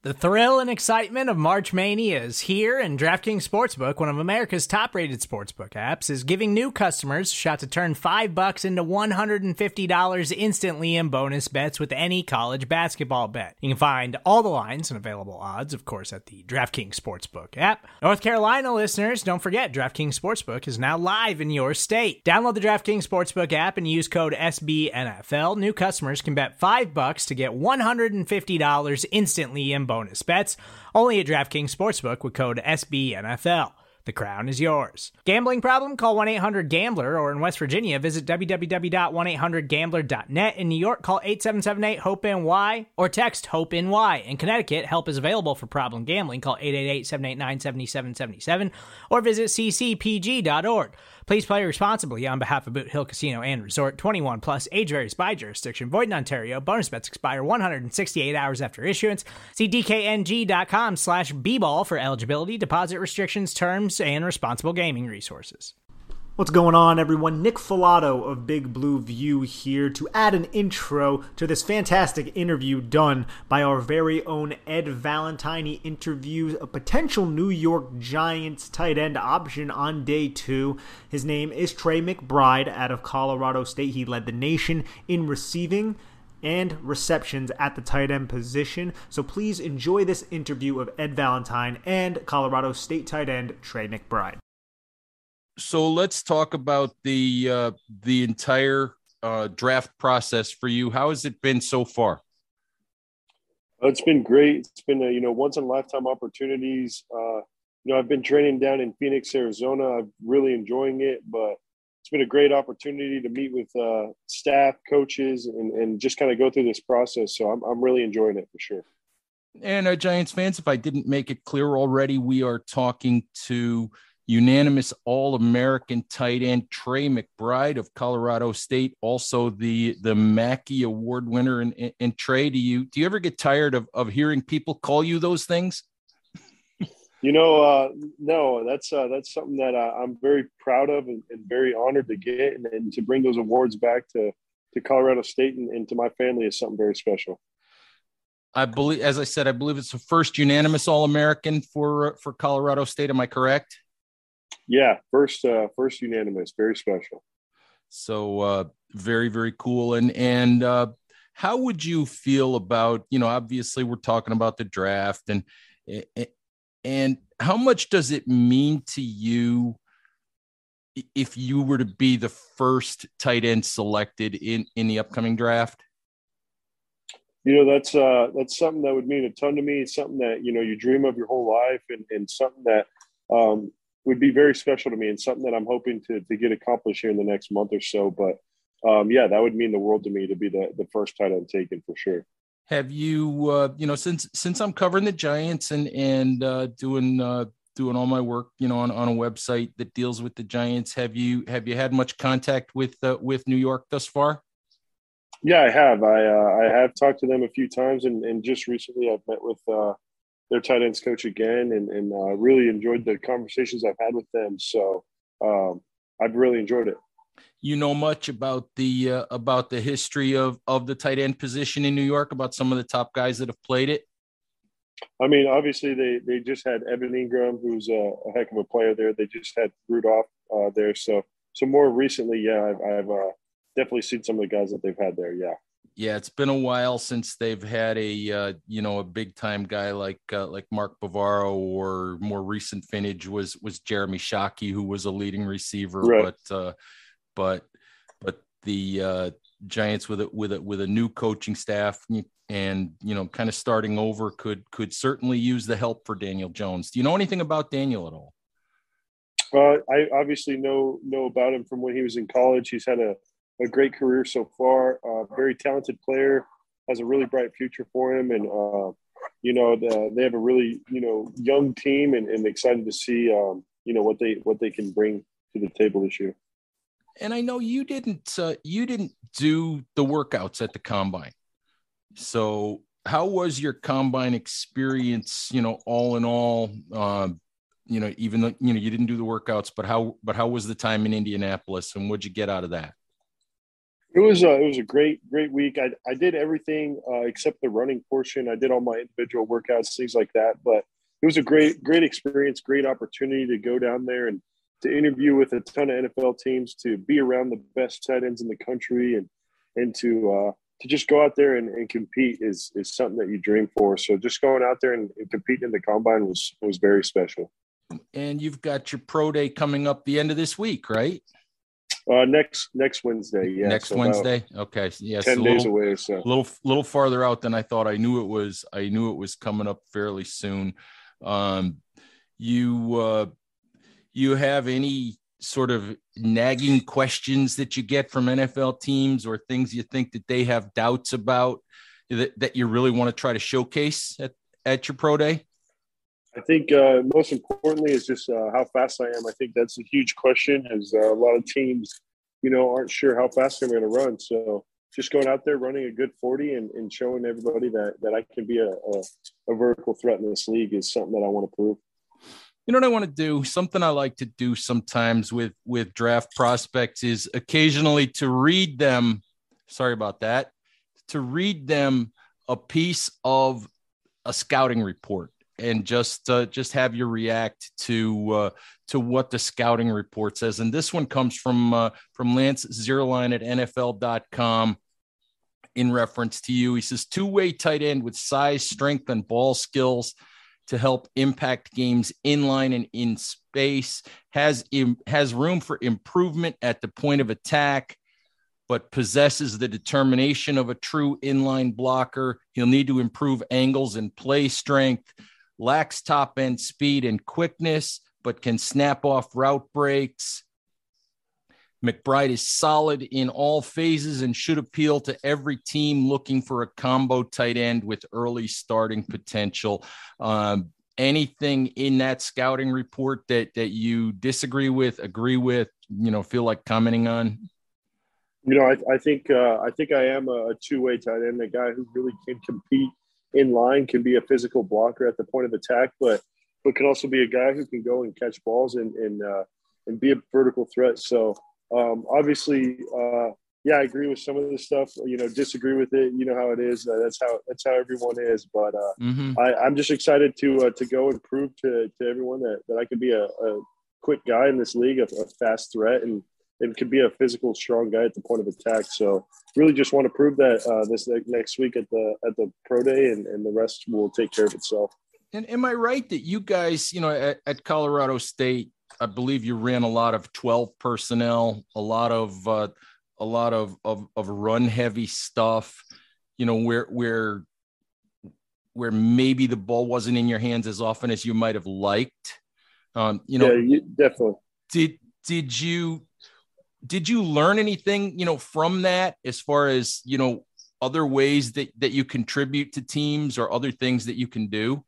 The thrill and excitement of March Mania is here, and DraftKings Sportsbook, one of America's top-rated sportsbook apps, is giving new customers a shot to turn $5 into $150 instantly in bonus bets with any college basketball bet. You can find all the lines and available odds, of course, at the DraftKings Sportsbook app. North Carolina listeners, don't forget, DraftKings Sportsbook is now live in your state. Download the DraftKings Sportsbook app and use code SBNFL. New customers can bet $5 to get $150 instantly in bonus bets, only at DraftKings Sportsbook with code SBNFL. The crown is yours. Gambling problem? Call 1-800-GAMBLER, or in West Virginia, visit www.1800gambler.net. In New York, call 877-8-HOPE-NY or text HOPE-NY. In Connecticut, help is available for problem gambling. Call 888-789-7777 or visit ccpg.org. Please play responsibly on behalf of Boot Hill Casino and Resort. 21 plus, age varies by jurisdiction. Void in Ontario. Bonus bets expire 168 hours after issuance. See dkng.com/bball for eligibility, deposit restrictions, terms, and responsible gaming resources. What's going on, everyone? Nick Filato of Big Blue View here to add an intro to this fantastic interview done by our very own Ed Valentine. He interviews a potential New York Giants tight end option on day 2. His name is Trey McBride out of Colorado State. He led the nation in receiving and receptions at the tight end position. So please enjoy this interview of Ed Valentine and Colorado State tight end Trey McBride. So let's talk about the entire draft process for you. How has it been so far? It's been great. It's been once in a lifetime opportunities. I've been training down in Phoenix, Arizona. I'm really enjoying it, but it's been a great opportunity to meet with staff, coaches, and just kind of go through this process. So I'm really enjoying it for sure. And Giants fans, if I didn't make it clear already, we are talking to unanimous All-American tight end Trey McBride of Colorado State, also the Mackey Award winner. And Trey, do you ever get tired of hearing people call you those things? No, that's something that I'm very proud of and very honored to get, and to bring those awards back to Colorado State and to my family is something very special. I believe, as I said, it's the first unanimous All-American for Colorado State. Am I correct? Yeah, first unanimous, very special. So very, very cool. And how would you feel about, obviously we're talking about the draft, and how much does it mean to you if you were to be the first tight end selected in the upcoming draft? That's something that would mean a ton to me. It's something that, you dream of your whole life, and something that would be very special to me, and something that I'm hoping to get accomplished here in the next month or so. But that would mean the world to me to be the first tight end taken for sure. Have you, since I'm covering the Giants and doing all my work, on a website that deals with the Giants, have you had much contact with New York thus far? Yeah, I have. I have talked to them a few times, and just recently I've met with their tight ends coach again, and really enjoyed the conversations I've had with them. So I've really enjoyed it. You know much about the history of the tight end position in New York, about some of the top guys that have played it? I mean, obviously they just had Evan Ingram, who's a heck of a player there. They just had Rudolph there. So more recently, yeah, I've definitely seen some of the guys that they've had there. Yeah. Yeah, it's been a while since they've had a big time guy like Mark Bavaro, or more recent vintage was Jeremy Shockey, who was a leading receiver. Right. But the Giants with a new coaching staff and kind of starting over could certainly use the help for Daniel Jones. Do you know anything about Daniel at all? I obviously know about him from when he was in college. He's had a great career so far. Very talented player, has a really bright future for him, and they have a really young team, and excited to see what they can bring to the table this year. And I know you didn't do the workouts at the combine. So how was your combine experience? All in all, even though you didn't do the workouts, but how was the time in Indianapolis, and what'd you get out of that? It was a great week. I did everything except the running portion. I did all my individual workouts, things like that. But it was a great experience, great opportunity to go down there and to interview with a ton of NFL teams, to be around the best tight ends in the country, and to just go out there and compete is something that you dream for. So just going out there and competing in the combine was very special. And you've got your pro day coming up the end of this week, right? Next Wednesday. Yeah. Next Wednesday. Okay. Yes. 10 days away. So little farther out than I thought. I knew it was coming up fairly soon. You have any sort of nagging questions that you get from NFL teams, or things you think that they have doubts about that you really want to try to showcase at your pro day? I think most importantly is just how fast I am. I think that's a huge question, as a lot of teams, aren't sure how fast I'm going to run. So just going out there, running a good 40 and showing everybody that I can be a vertical threat in this league is something that I want to prove. You know what I want to do? Something I like to do sometimes with draft prospects is occasionally to read them. Sorry about that. To read them a piece of a scouting report, and just have you react to what the scouting report says. And this one comes from Lance Zierlein at NFL.com in reference to you. He says, two-way tight end with size, strength, and ball skills to help impact games inline and in space, has room for improvement at the point of attack, but possesses the determination of a true inline blocker. He'll need to improve angles and play strength, lacks top end speed and quickness, but can snap off route breaks. McBride is solid in all phases and should appeal to every team looking for a combo tight end with early starting potential. Anything in that scouting report that you disagree with, agree with, feel like commenting on? I think I am a two-way tight end, a guy who really can compete in line, can be a physical blocker at the point of attack, but can also be a guy who can go and catch balls and be a vertical threat. So obviously, I agree with some of this stuff. Disagree with it. You know how it is. That's how everyone is. But I'm just excited to go and prove to everyone that I can be a quick guy in this league, a fast threat, and could be a physical, strong guy at the point of attack. So really just want to prove that this next week at the pro day, and the rest will take care of itself. And am I right that you guys, at Colorado State, I believe you ran a lot of 12 personnel, a lot of run heavy stuff, where maybe the ball wasn't in your hands as often as you might have liked. Definitely. Did you learn anything, from that, as far as, other ways that you contribute to teams, or other things that you can do?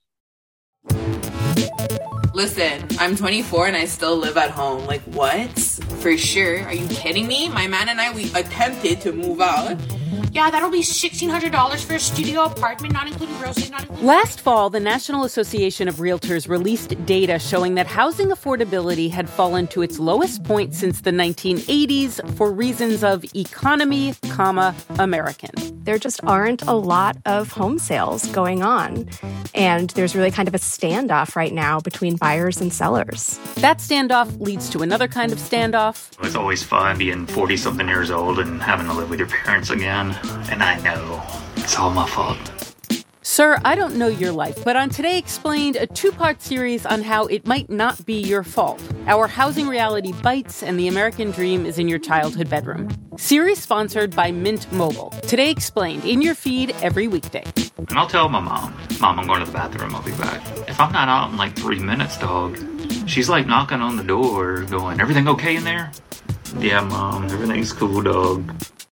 Listen, I'm 24 and I still live at home. Like, what? For sure. Are you kidding me? My man and I, we attempted to move out. Yeah, that'll be $1,600 for a studio apartment, not including groceries, not including... Last fall, the National Association of Realtors released data showing that housing affordability had fallen to its lowest point since the 1980s for reasons of economy, American. There just aren't a lot of home sales going on. And there's really kind of a standoff right now between buyers and sellers. That standoff leads to another kind of standoff. It's always fun being 40-something years old and having to live with your parents again. And I know it's all my fault. Sir, I don't know your life, but on Today Explained, a two-part series on how it might not be your fault. Our housing reality bites, and the American dream is in your childhood bedroom. Series sponsored by Mint Mobile. Today Explained, in your feed every weekday. And I'll tell my mom, I'm going to the bathroom, I'll be back. If I'm not out in like 3 minutes, dog, she's like knocking on the door, going, everything okay in there? Yeah, Mom, everything's cool, dog.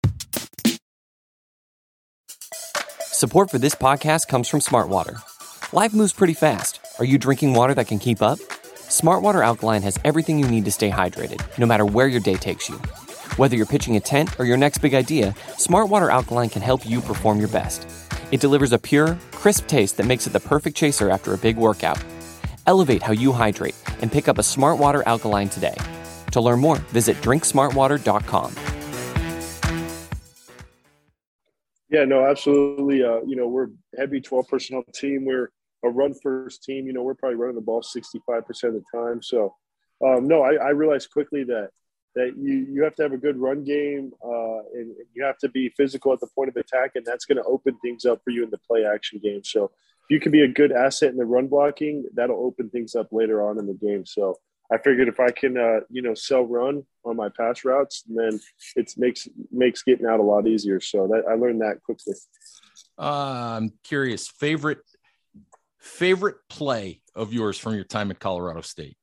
Support for this podcast comes from Smartwater. Life moves pretty fast. Are you drinking water that can keep up? Smartwater Alkaline has everything you need to stay hydrated, no matter where your day takes you. Whether you're pitching a tent or your next big idea, Smartwater Alkaline can help you perform your best. It delivers a pure, crisp taste that makes it the perfect chaser after a big workout. Elevate how you hydrate and pick up a Smartwater Alkaline today. To learn more, visit drinksmartwater.com. Yeah, no, absolutely. We're a heavy 12 personnel team. We're a run first team. We're probably running the ball 65% of the time. So, no, I realized quickly that you have to have a good run game, and you have to be physical at the point of attack, and that's going to open things up for you in the play action game. So if you can be a good asset in the run blocking, that'll open things up later on in the game. So I figured if I can, sell run on my pass routes, then it makes getting out a lot easier. So I learned that quickly. I'm curious, favorite play of yours from your time at Colorado State?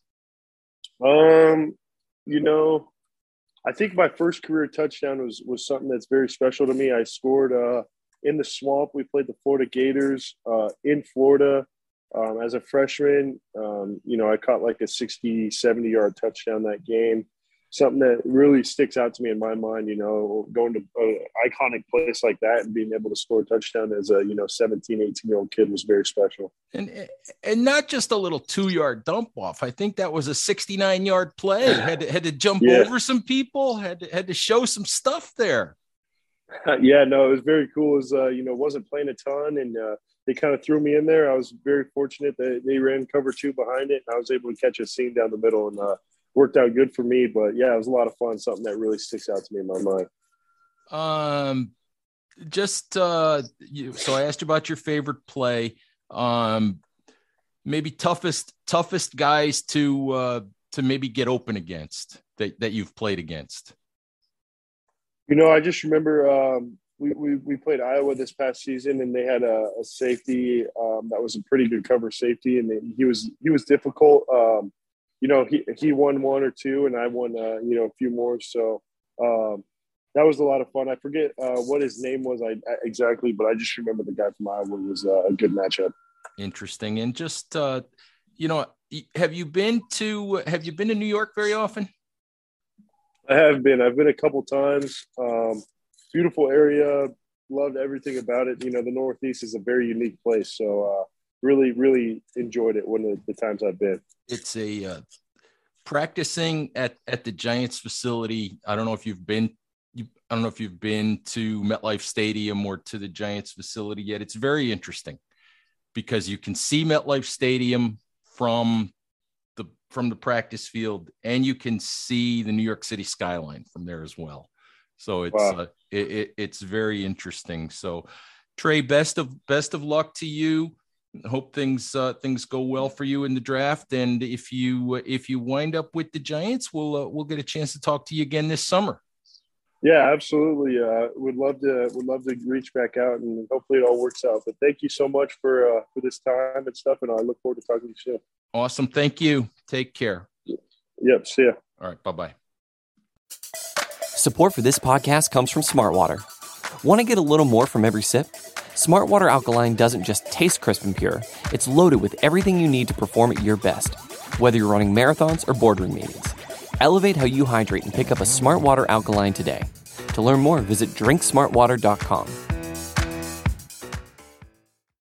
I think my first career touchdown was something that's very special to me. I scored in the swamp. We played the Florida Gators in Florida as a freshman. I caught like a 60, 70-yard touchdown that game. Something that really sticks out to me in my mind, going to an iconic place like that and being able to score a touchdown as a, 17, 18-year-old kid was very special. And not just a little 2-yard dump off. I think that was a 69-yard play. Had to jump over some people, had to show some stuff there. Yeah, no, it was very cool. It was, wasn't playing a ton, and they kind of threw me in there. I was very fortunate that they ran cover 2 behind it, and I was able to catch a seam down the middle, and worked out good for me. But yeah, it was a lot of fun. Something that really sticks out to me in my mind. So I asked you about your favorite play. Maybe toughest guys to maybe get open against that you've played against. I just remember we played Iowa this past season, and they had a safety that was a pretty good cover safety, and he was difficult. He won 1 or 2, and I won a few more. So that was a lot of fun. I forget what his name was exactly, but I just remember the guy from Iowa was a good matchup. Interesting. And just have you been to New York very often? I have been. I've been a couple times. Beautiful area. Loved everything about it. The Northeast is a very unique place. So really, really enjoyed it one of the times I've been. It's a practicing at the Giants facility. I don't know if you've been to MetLife Stadium or to the Giants facility yet. It's very interesting because you can see MetLife Stadium from the practice field, and you can see the New York City skyline from there as well. So it's wow. It's very interesting. So Trey, best of luck to you. Hope things go well for you in the draft. And if you wind up with the Giants, we'll get a chance to talk to you again this summer. Yeah, absolutely. Would love to reach back out, and hopefully it all works out. But thank you so much for this time and stuff. And I look forward to talking to you soon. Awesome. Thank you. Take care. Yep. See ya. All right. Bye-bye. Support for this podcast comes from Smartwater. Want to get a little more from every sip? Smartwater Alkaline doesn't just taste crisp and pure. It's loaded with everything you need to perform at your best, whether you're running marathons or boardroom meetings. Elevate how you hydrate and pick up a Smartwater Alkaline today. To learn more, visit drinksmartwater.com.